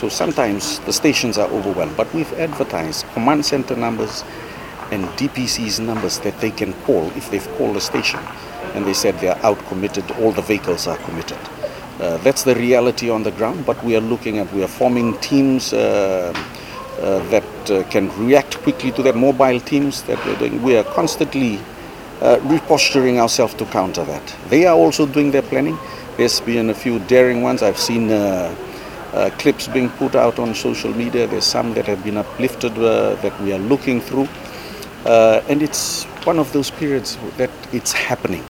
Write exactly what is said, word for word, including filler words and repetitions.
So sometimes the stations are overwhelmed, but we've advertised command center numbers and D P C's numbers that they can call if they've called a station and they said they're out committed, all the vehicles are committed. Uh, that's the reality on the ground, but we are looking at, we are forming teams uh, uh, that uh, can react quickly to that, mobile teams that we're doing. We are constantly uh, reposturing ourselves to counter that. They are also doing their planning. There's been a few daring ones. I've seen uh, uh, clips being put out on social media. There's some that have been uplifted uh, that we are looking through. Uh, and it's one of those periods that it's happening.